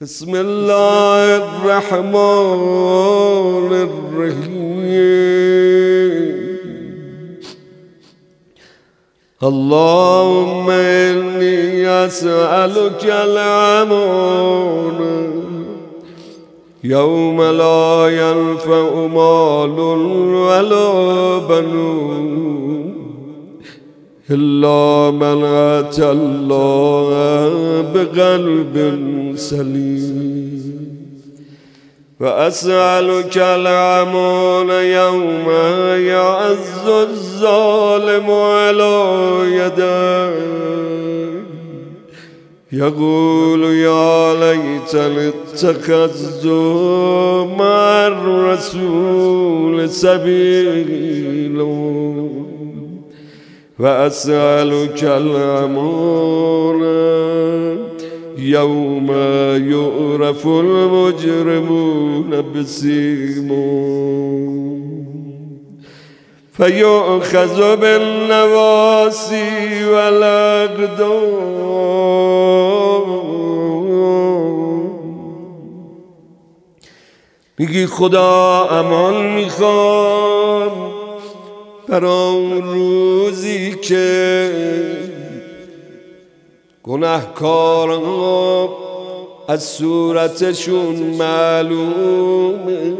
بسم الله الرحمن الرحيم. اللهم إني أسألك الأمان يوم لا ينفع مال ولا بنون إلا من أتى الله بقلب سليم. وأسألك الأمان يوم يعز الظالم على يديه يقول يا ليتني اتخذت مع الرسول سبيلا. وأسألك الأمان يوم يعرف المجرمون بسيماهم فيؤخذ بالنواصي والأقدام. میگی خدا امان میخوام برای روزی که گناهکاران از صورتشون معلومه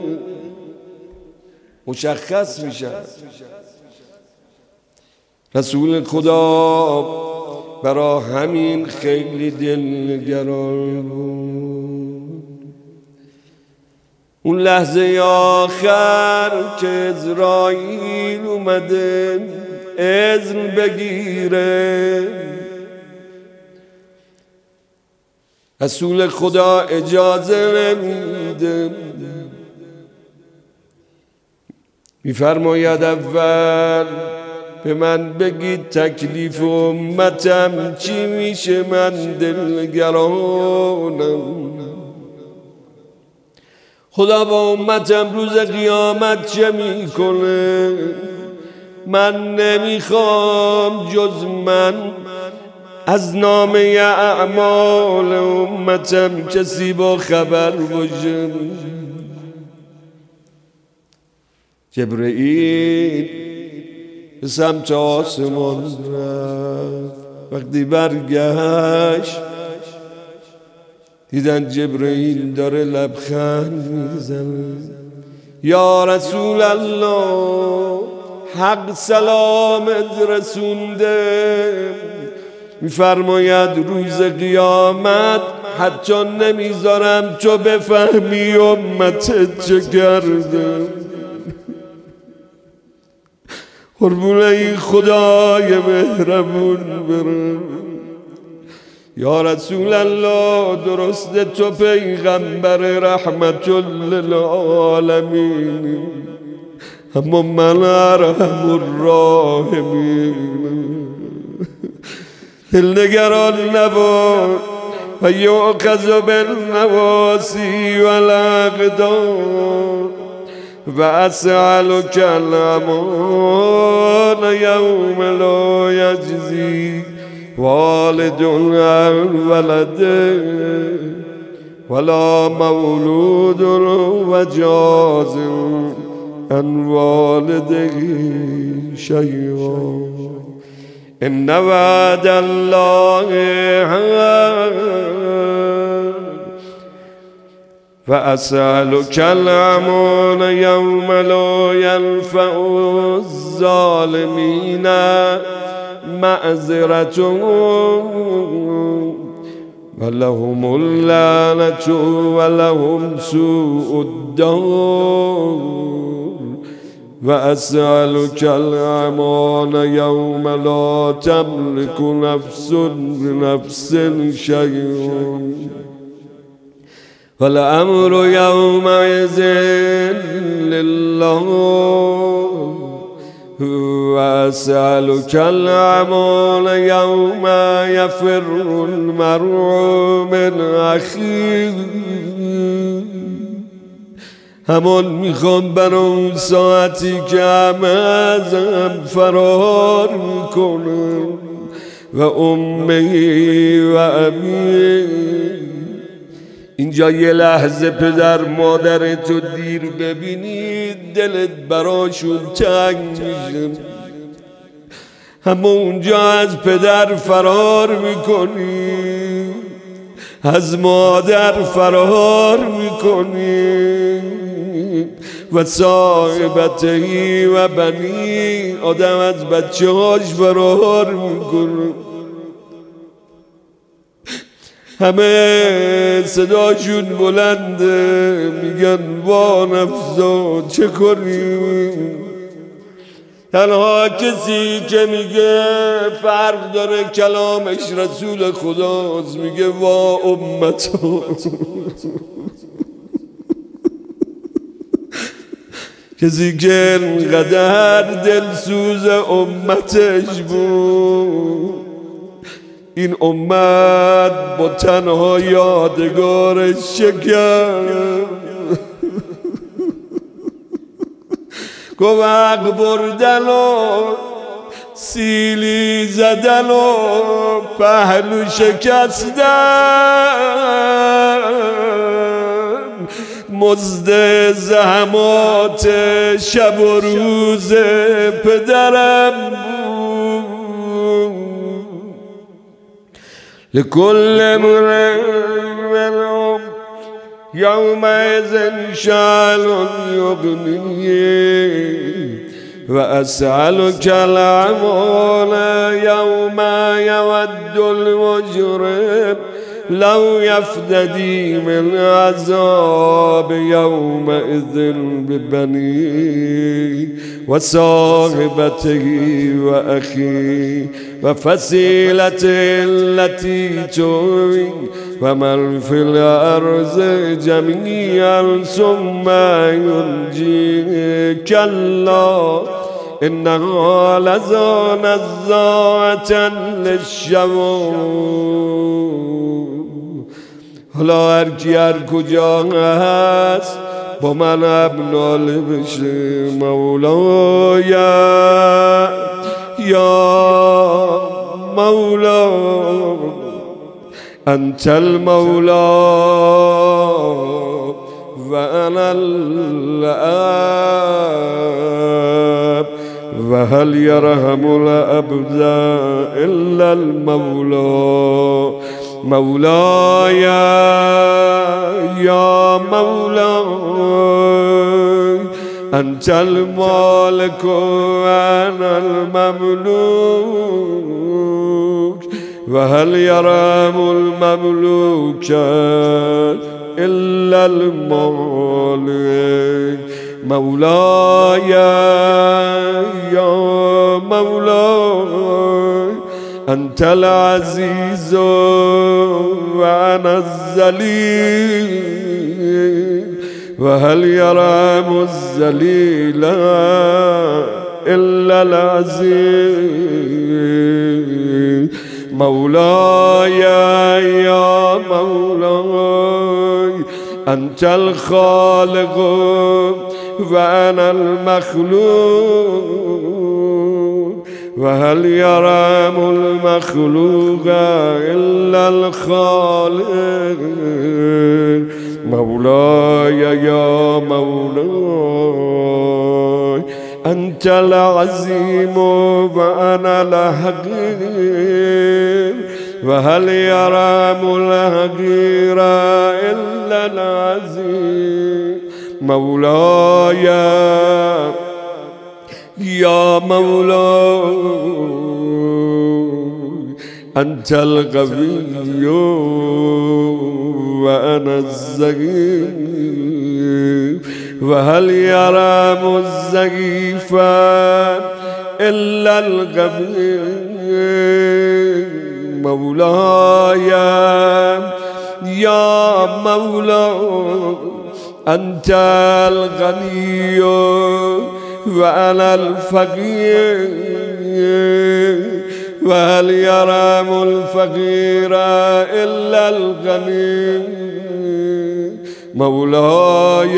مشخص میشه. رسول خدا برا همین خیلی دلنگران بود. اون لحظه آخر که عزراییل اومده اذن بگیره، رسول خدا اجازه نمیده، میفرماید اول به من بگید تکلیف امتم چی میشه، من دلگرانم. خدا با امتم روز قیامت چه میکنه؟ من نمیخوام جز من از نامه اعمال امتم کسی با خبر باشه. جبرئیل به سمت آسمان رفت. وقتی برگشت دیدن جبرئیل داره لبخند میزنه. یا رسول الله، حق سلامت رسونده، میفرماید روز قیامت حتی نمیذارم تو بفهمی امتت چه کرده. قربون این خدای مهربون برم. یا رسول الله، درسته تو پیغمبر رحمت للعالمین، اما من ارحم الراحمین. دلنگران نباش. و یؤخذ بالنواصی والاقدام و اسألک الامان یوم لا یجزی والد عن ولده ولا مولود وجاز عن والده شیئا. ان وعد الله حق فاسألك الامان یوم لا ينفع الظالمین معذرتهم ولهم اللعنة ولهم سوء الدار. وأسألك الأمان يوم لا تملك نفس لنفس شيئا والأمر يومئذ لله. وأسألك الأمان يوم يفر المرء من أخيه. همان میخوام برای اون ساعتی که همه ازم فرار میکنم و امهی و ابی اینجا یه لحظه پدر مادر تو دیر ببینی دلت براشون تنگ میشه، همونجا از پدر فرار میکنی، از مادر فرار میکنی. و صاحبتهی و بنی، آدم از بچه هاش فرار میکنه. همه صداشون بلنده، میگن وا نفسا چه کنیم. تنها کسی که میگه فرق داره کلامش رسول خداست، میگه وا امتا. کسی که انقدر دلسوز امتش بود، این امت با تنها یادگارش شکر. گوهق بردن و سیلی زدن و پهلو شکستن، مزد زحمات شب و روز پدرم بود. لكل امرئ منهم يومئذ شأن يغنيه وأسألك الأعمال يوم يود المجرم لو يفتدي من عذاب يومئذ ببنيه وصاحبته وأخيه وفصيلته التي تؤويه ومن في الأرض جميعا ثم ينجيه كلا إنها لظى نزاعة للشوى. حالا هر کی هر کجا هست با من ابناله بشه. مولای یا مولا انت المولا و انا الاب و هل یرحم العبد الا المولا. مولاي يا مولاي أنت المالك وأنا المملوك وهل يرحم المملوك إلا المالك. مولاي يا مولاي أنت العزيز وأنا الذليل وهل يرحم الذليل إلا العزيز. مولاي يا مولاي أنت الخالق وأنا المخلوق وهل يرحم المخلوق إلا الخالق. مولاي يا مولاي أنت العظيم وأنا الحقير وهل يرحم الحقير إلا العظيم. مولاي يا مولاي أنت القوي وأنا الضعيف وهل يرحم الضعيف إلا القوي. مولاي يا مولاي أنت الغني وأنا الفقير وهل يرحم الفقير إلا الغني. مولاي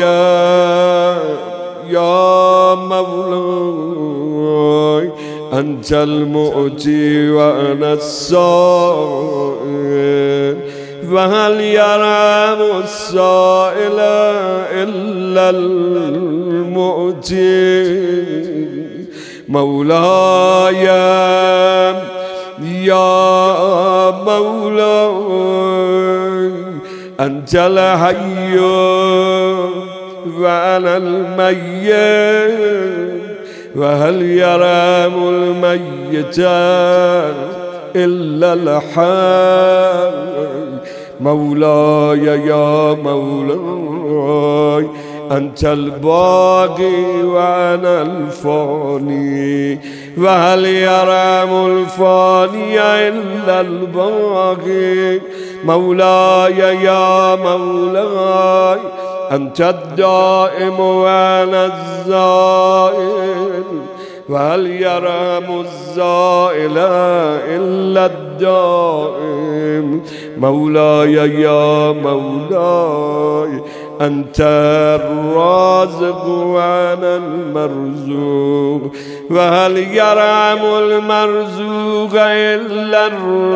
يا مولاي أنت المؤتي وأنا السائل وهل يرحم السائل إلا المؤتي مولاي يا مولاي أنت الحي وأنا الميت وهل يرحم الميت إلا الحي مولاي يا مولاي أنت الباقي وأنا الفاني وهل يرحم الفاني إلا الباقي مولاي يا مولاي أنت الدائم وأنا الزائل وهل يرحم الزائل إلا الدائم مولاي يا مولاي أنت الرازق وأنا المرزوق وهل يرحم المرزوق إلا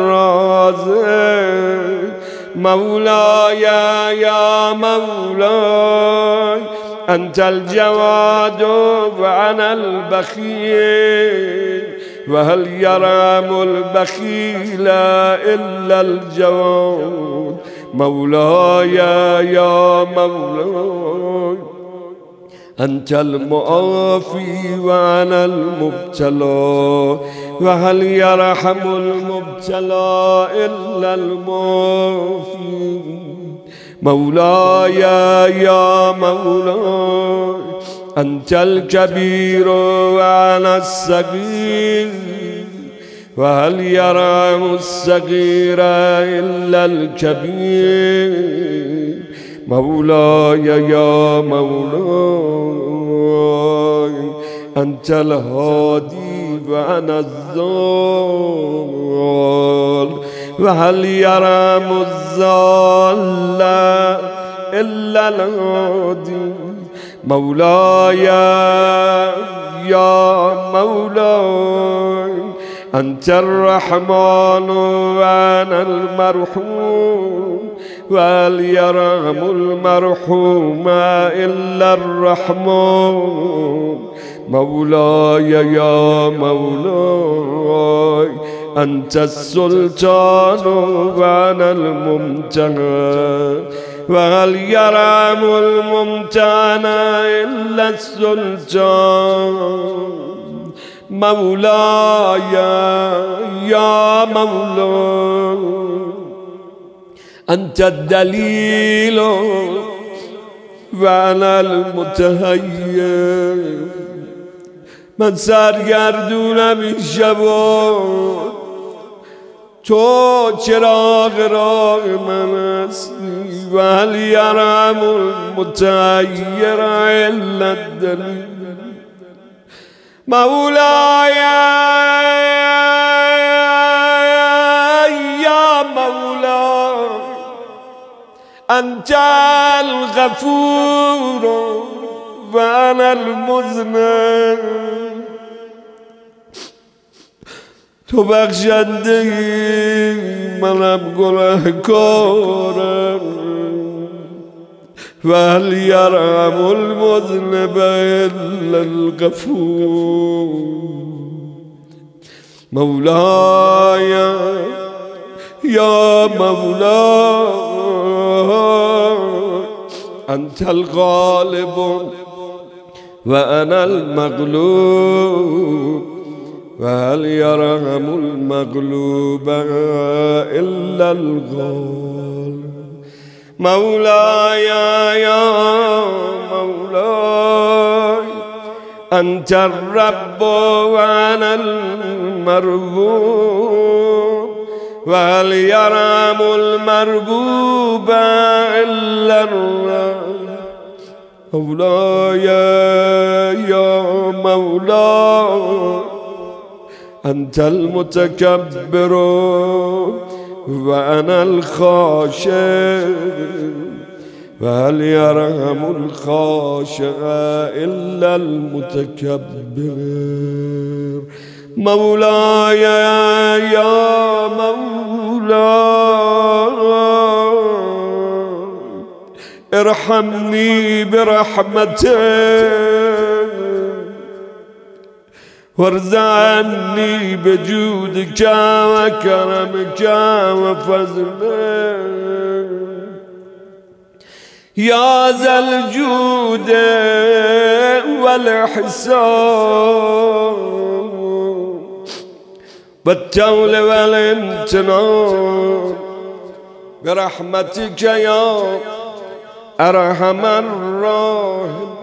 الرازق مولاي يا مولاي أنت الجواد وأنا البخيل وهل يرحم البخيل إلا الجواد مولاي يا مولاي أنت المعافي وأنا المبتلى وهل يرحم المبتلى إلا المعافي مولاي يا مولاي أنت الكبير وأنا الصغير وهل يرحم الصغير إلا الكبير مولاي يا مولاي أنت الهادي وأنا الضال وهل يرحم الضال إلا الهادي مولاي يا مولاي أنت الرحمن وأنا المرحوم وهل يرحم المرحوم إلا الرحمن مولاي يا مولاي أنت السلطان وأنا الممتهن وهل يرحم الممتهن إلا السلطان مولاي يا مولاي أنت الدليل وأنا المتهيئ من سرگردونم شبا تو چراغ راه من هستی وهل يرحم المتحیر إلا الدلیل مولاي يا مولاي أنت الغفور وأنا المذنب تو بخشنده منم گناهکارم وهل يرحم المذنب إلا الغفور مولاي يا مولاي أنت الغالب وأنا المغلوب وهل يرحم المغلوب إلا الغالب مولاي يا مولاي أنت الرب وأنا المربوب وهل يرحم المربوب إلا الرب مولاي يا مولاي أنت المتكبر وأنا الخاشع وهل يرحم الخاشع إلا المتكبر مولاي يا مولاي ارحمني برحمتك وارزقني بجودك وكرمك وفضلك يا ذا الجود والإحسان والتول والامتنان برحمتك يا أرحم الراحمين.